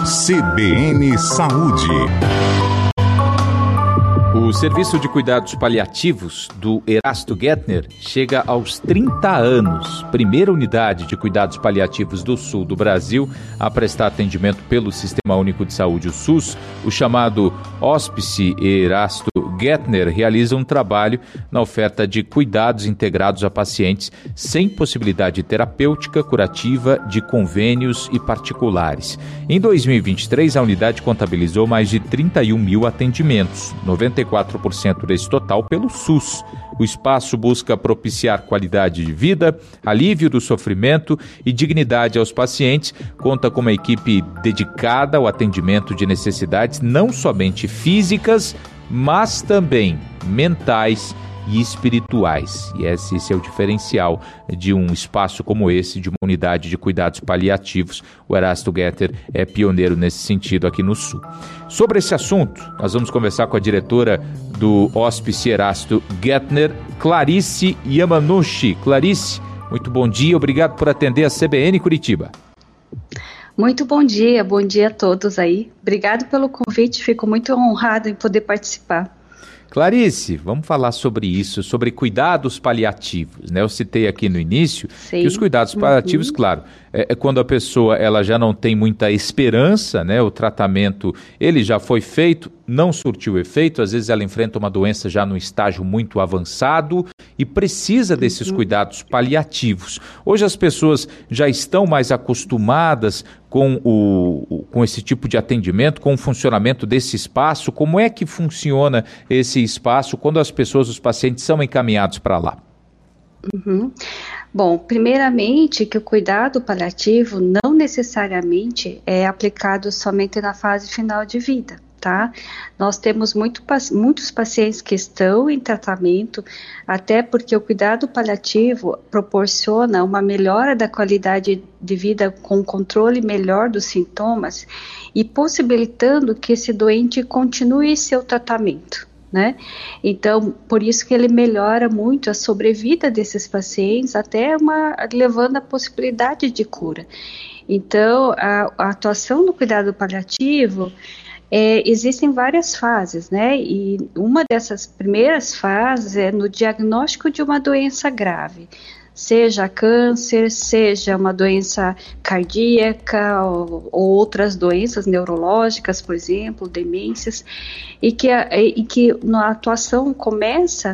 CBN Saúde. O Serviço de Cuidados Paliativos do Erasto Gettner chega aos 30 anos, primeira unidade de cuidados paliativos do sul do Brasil a prestar atendimento pelo Sistema Único de Saúde, o SUS. O chamado Hospice Erasto Gettner realiza um trabalho na oferta de cuidados integrados a pacientes sem possibilidade terapêutica, curativa, de convênios e particulares. Em 2023, a unidade contabilizou mais de 31 mil atendimentos, 94% desse total pelo SUS. O espaço busca propiciar qualidade de vida, alívio do sofrimento e dignidade aos pacientes. Conta com uma equipe dedicada ao atendimento de necessidades não somente físicas, mas também mentais e espirituais. E esse é o diferencial de um espaço como esse, de uma unidade de cuidados paliativos. O Erasto Gettner é pioneiro nesse sentido aqui no Sul. Sobre esse assunto, nós vamos conversar com a diretora do Hospice Erasto Gettner, Clarice Yamanouchi. Clarice, muito bom dia, obrigado por atender a CBN Curitiba. Muito bom dia a todos aí. Obrigado pelo convite, fico muito honrada em poder participar. Clarice, vamos falar sobre isso, sobre cuidados paliativos, né? Eu citei aqui no início que os cuidados paliativos, claro, é quando a pessoa ela já não tem muita esperança, né? O tratamento ele já foi feito, não surtiu efeito, às vezes ela enfrenta uma doença já num estágio muito avançado e precisa desses cuidados paliativos. Hoje as pessoas já estão mais acostumadas com esse tipo de atendimento, com o funcionamento desse espaço. Como é que funciona esse espaço quando as pessoas, os pacientes são encaminhados para lá? Bom, primeiramente que o cuidado paliativo não necessariamente é aplicado somente na fase final de vida, tá? Nós temos muitos pacientes que estão em tratamento, até porque o cuidado paliativo proporciona uma melhora da qualidade de vida com controle melhor dos sintomas e possibilitando que esse doente continue seu tratamento, né? Então, por isso que ele melhora muito a sobrevida desses pacientes, até levando a possibilidade de cura. Então, a atuação no cuidado paliativo, existem várias fases, né? E uma dessas primeiras fases é no diagnóstico de uma doença grave, seja câncer, seja uma doença cardíaca ou outras doenças neurológicas, por exemplo, demências, e que a atuação começando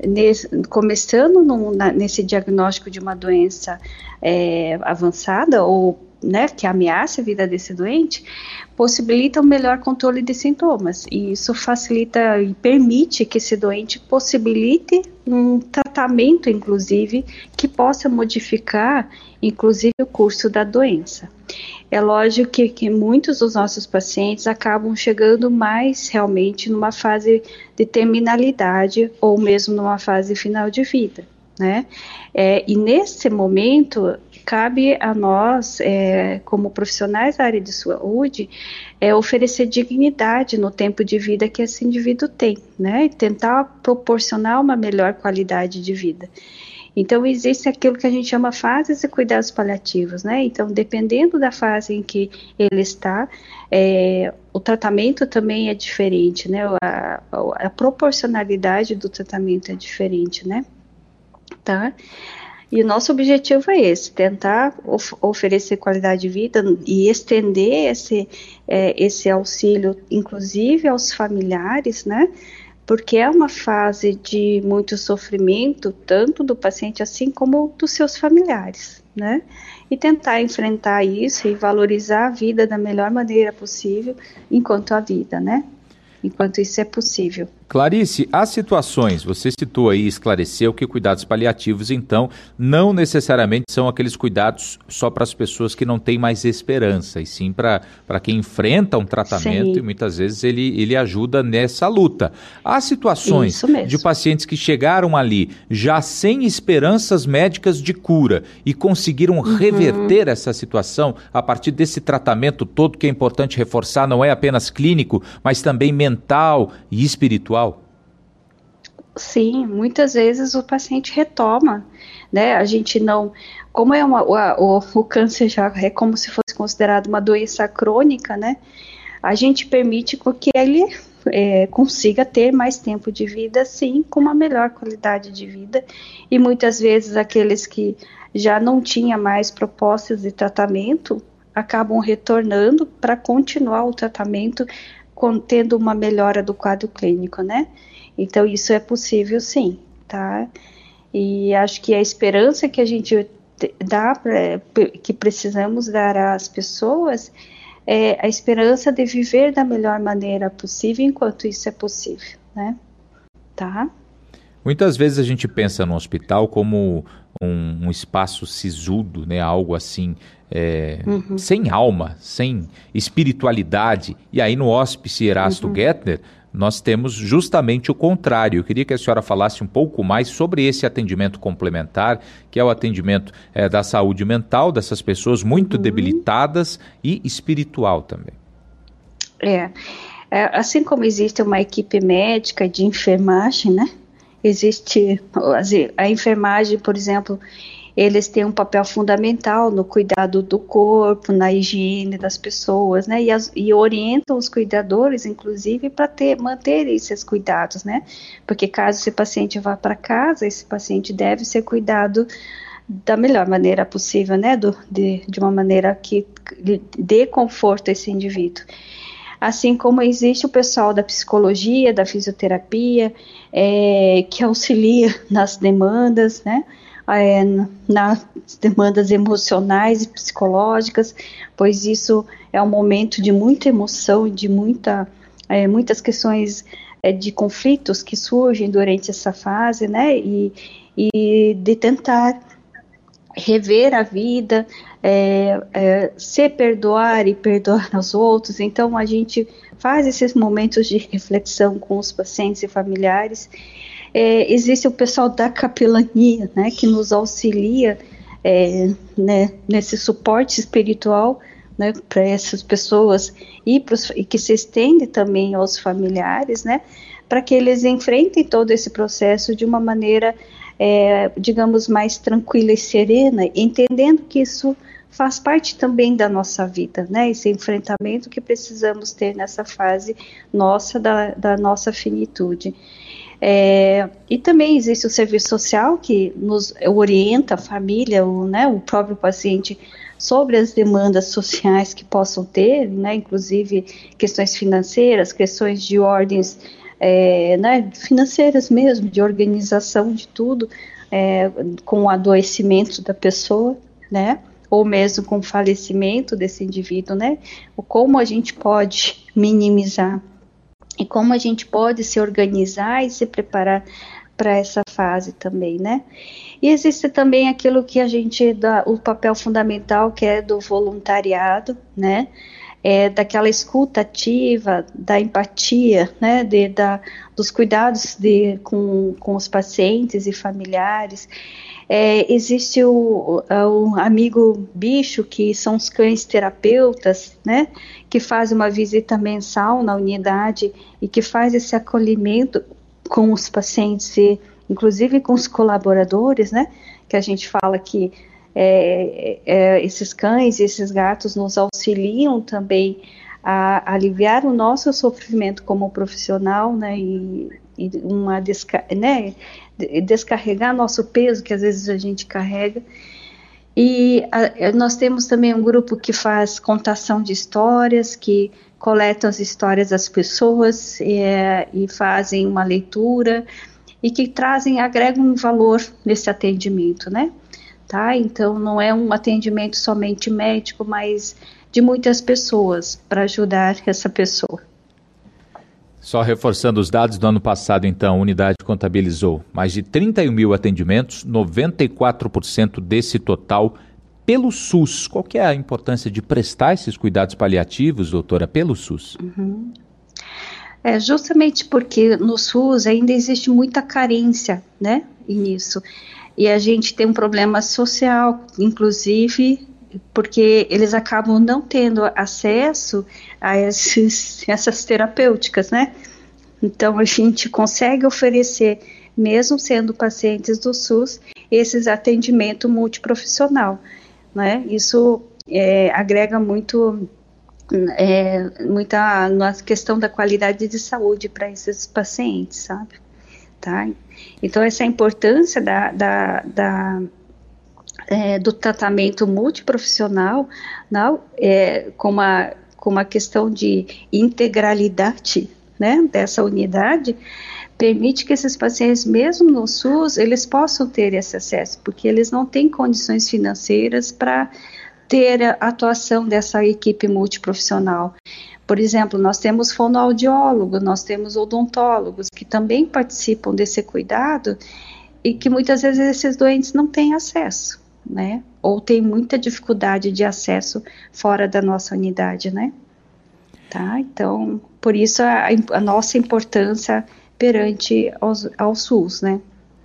nesse diagnóstico de uma doença avançada ou, né, que ameaça a vida desse doente, possibilita um melhor controle de sintomas, e isso facilita e permite que esse doente possibilite um tratamento, inclusive, que possa modificar, inclusive, o curso da doença. É lógico que muitos dos nossos pacientes acabam chegando mais realmente numa fase de terminalidade ou mesmo numa fase final de vida, né? E nesse momento cabe a nós, como profissionais da área de saúde, oferecer dignidade no tempo de vida que esse indivíduo tem, né? E tentar proporcionar uma melhor qualidade de vida. Então, existe aquilo que a gente chama fases de cuidados paliativos, né? Então, dependendo da fase em que ele está, o tratamento também é diferente, né? A proporcionalidade do tratamento é diferente, né? Tá? E o nosso objetivo é esse, tentar oferecer qualidade de vida e estender esse auxílio, inclusive aos familiares, né? Porque é uma fase de muito sofrimento, tanto do paciente assim como dos seus familiares, né? E tentar enfrentar isso e valorizar a vida da melhor maneira possível enquanto a vida, né? Enquanto isso é possível. Clarice, há situações, você citou aí, esclareceu que cuidados paliativos, então, não necessariamente são aqueles cuidados só para as pessoas que não têm mais esperança, e sim para quem enfrenta um tratamento. Sim. E muitas vezes ele ajuda nessa luta. Há situações de pacientes que chegaram ali já sem esperanças médicas de cura e conseguiram reverter essa situação a partir desse tratamento todo, que é importante reforçar, não é apenas clínico, mas também mental e espiritual. Sim, muitas vezes o paciente retoma, né? A gente não, como o câncer já é como se fosse considerado uma doença crônica, né? A gente permite que ele consiga ter mais tempo de vida, sim, com uma melhor qualidade de vida. E muitas vezes aqueles que já não tinham mais propostas de tratamento acabam retornando para continuar o tratamento, tendo uma melhora do quadro clínico, né? Então isso é possível, sim, tá? E acho que a esperança que a gente dá, que precisamos dar às pessoas, é a esperança de viver da melhor maneira possível enquanto isso é possível, né? Tá? Muitas vezes a gente pensa no hospital como um espaço sisudo, né? Algo assim, sem alma, sem espiritualidade. E aí no Hospice Erasto Gettner, nós temos justamente o contrário. Eu queria que a senhora falasse um pouco mais sobre esse atendimento complementar, que é o atendimento da saúde mental dessas pessoas muito debilitadas e espiritual também. Assim como existe uma equipe médica de enfermagem, né? Existe a enfermagem, por exemplo, eles têm um papel fundamental no cuidado do corpo, na higiene das pessoas, né? E orientam os cuidadores, inclusive, para manter esses cuidados, né? Porque caso esse paciente vá para casa, esse paciente deve ser cuidado da melhor maneira possível, né? De uma maneira que dê conforto a esse indivíduo. Assim como existe o pessoal da psicologia, da fisioterapia, que auxilia nas demandas, né? Nas demandas emocionais e psicológicas, pois isso é um momento de muita emoção, de muitas questões de conflitos que surgem durante essa fase, né? E de tentar rever a vida, se perdoar e perdoar aos outros. Então a gente faz esses momentos de reflexão com os pacientes e familiares. Existe o pessoal da capelania, né, que nos auxilia né, nesse suporte espiritual, né, para essas pessoas e que se estende também aos familiares, né, para que eles enfrentem todo esse processo de uma maneira digamos, mais tranquila e serena, entendendo que isso faz parte também da nossa vida, né? Esse enfrentamento que precisamos ter nessa fase nossa, da nossa finitude. E também existe o serviço social que nos orienta a família, o próprio paciente, sobre as demandas sociais que possam ter, né? Inclusive questões financeiras, questões de ordens né, financeiras mesmo, de organização de tudo, com o adoecimento da pessoa, né, ou mesmo com o falecimento desse indivíduo, né, como a gente pode minimizar e como a gente pode se organizar e se preparar para essa fase também, né. E existe também aquilo que a gente dá, o papel fundamental, que é do voluntariado, né, daquela escuta ativa, da empatia, né, dos cuidados com os pacientes e familiares. Existe o amigo bicho, que são os cães terapeutas, né, que fazem uma visita mensal na unidade e que faz esse acolhimento com os pacientes e inclusive com os colaboradores, né, que a gente fala que esses cães e esses gatos nos auxiliam também a aliviar o nosso sofrimento como profissional, né, e descarregar nosso peso, que às vezes a gente carrega. E nós temos também um grupo que faz contação de histórias, que coletam as histórias das pessoas e fazem uma leitura e que agregam um valor nesse atendimento, né? Tá? Então, não é um atendimento somente médico, mas de muitas pessoas, para ajudar essa pessoa. Só reforçando os dados do ano passado, então, a unidade contabilizou mais de 31 mil atendimentos, 94% desse total pelo SUS. Qual que é a importância de prestar esses cuidados paliativos, doutora, pelo SUS? Justamente porque no SUS ainda existe muita carência, né, nisso. E a gente tem um problema social, inclusive, porque eles acabam não tendo acesso a essas terapêuticas, né? Então, a gente consegue oferecer mesmo sendo pacientes do SUS, esses atendimento multiprofissional, né? Isso agrega muita na questão da qualidade de saúde para esses pacientes, sabe? Tá? Então, essa importância do tratamento multiprofissional com uma questão de integralidade, né, dessa unidade, permite que esses pacientes, mesmo no SUS, eles possam ter esse acesso, porque eles não têm condições financeiras para ter a atuação dessa equipe multiprofissional. Por exemplo, nós temos fonoaudiólogo, nós temos odontólogos que também participam desse cuidado e que muitas vezes esses doentes não têm acesso, né? Ou têm muita dificuldade de acesso fora da nossa unidade, né? Tá? Então, por isso a nossa importância perante ao SUS, né?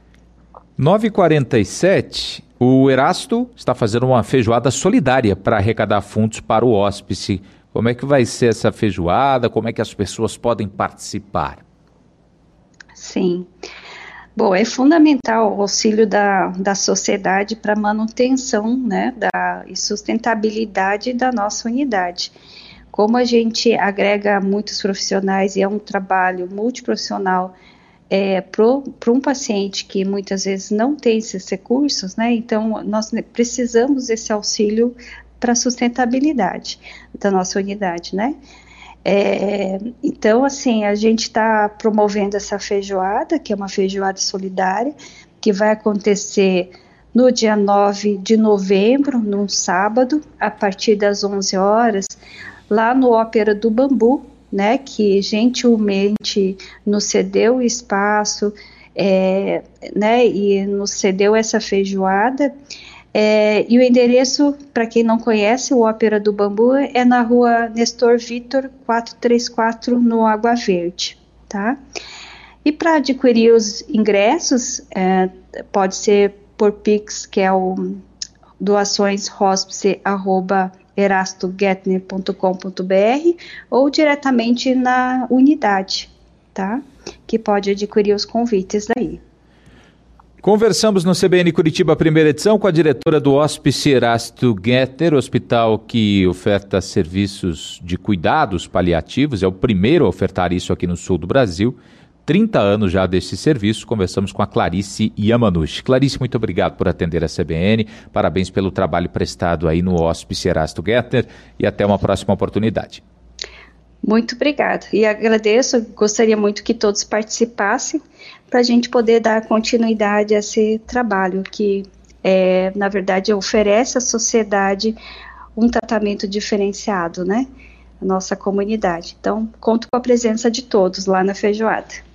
9h47, o Erasto está fazendo uma feijoada solidária para arrecadar fundos para o hospice. Como é que vai ser essa feijoada? Como é que as pessoas podem participar? Sim. Bom, é fundamental o auxílio da sociedade para a manutenção, né, e sustentabilidade da nossa unidade. Como a gente agrega muitos profissionais e é um trabalho multiprofissional para um paciente que muitas vezes não tem esses recursos, né, então nós precisamos desse auxílio para a sustentabilidade da nossa unidade, né? Então, assim, a gente está promovendo essa feijoada, que é uma feijoada solidária, que vai acontecer no dia 9 de novembro, num sábado, a partir das 11 horas, lá no Ópera do Bambu, né, que gentilmente nos cedeu o espaço, né, e nos cedeu essa feijoada. E o endereço, para quem não conhece, o Ópera do Bambu é na rua Nestor Vitor 434, no Água Verde, tá? E para adquirir os ingressos, pode ser por Pix, que é o doaçõeshospice@erastogetner.com.br ou diretamente na unidade, tá? Que pode adquirir os convites daí. Conversamos no CBN Curitiba, primeira edição, com a diretora do Hospice Erasto Getner, hospital que oferta serviços de cuidados paliativos, é o primeiro a ofertar isso aqui no sul do Brasil. 30 anos já desse serviço. Conversamos com a Clarice Yamanouchi. Clarice, muito obrigado por atender a CBN, parabéns pelo trabalho prestado aí no Hospice Erasto Getner e até uma próxima oportunidade. Muito obrigada e agradeço, gostaria muito que todos participassem para a gente poder dar continuidade a esse trabalho que, na verdade, oferece à sociedade um tratamento diferenciado, né? A nossa comunidade. Então, conto com a presença de todos lá na feijoada.